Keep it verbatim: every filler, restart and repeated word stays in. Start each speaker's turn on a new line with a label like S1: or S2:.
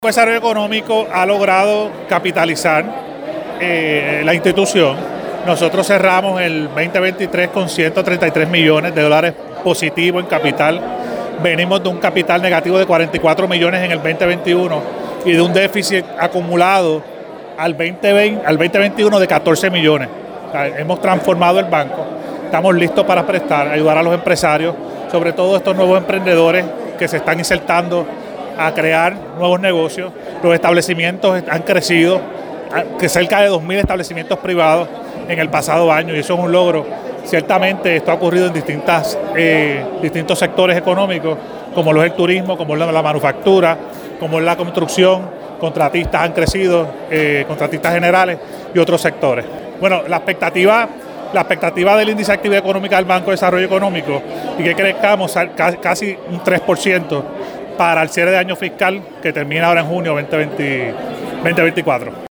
S1: El Desarrollo Económico ha logrado capitalizar eh, la institución. Nosotros cerramos el veinte veintitrés con ciento treinta y tres millones de dólares positivo en capital. Venimos de un capital negativo de cuarenta y cuatro millones en el veinte veintiuno y de un déficit acumulado al veinte veinte, al veinte veintiuno de catorce millones. O sea, hemos transformado el banco, estamos listos para prestar, ayudar a los empresarios, sobre todo estos nuevos emprendedores que se están insertando a crear nuevos negocios. Los establecimientos han crecido, que cerca de dos mil establecimientos privados en el pasado año, y eso es un logro. Ciertamente esto ha ocurrido en distintas, eh, distintos sectores económicos, como lo es el turismo, como es la, la manufactura, como es la construcción. Contratistas han crecido, eh, contratistas generales y otros sectores. Bueno, la expectativa, la expectativa del índice de actividad económica del Banco de Desarrollo Económico y que crezcamos casi un tres por ciento para el cierre de año fiscal que termina ahora en junio veinte veinticuatro.